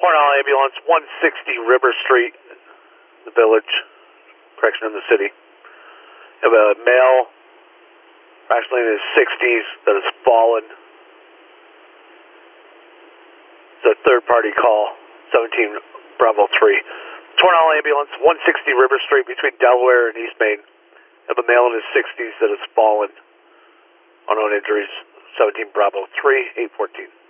Cornell Ambulance, 160 River Street, the village, correction, in the city. You have a male, actually in his 60s, that has fallen. It's a third-party call, 17 Bravo 3. Cornell Ambulance, 160 River Street between Delaware and East Main. You have a male in his 60s that has fallen. Unknown injuries, 17 Bravo 3, 814.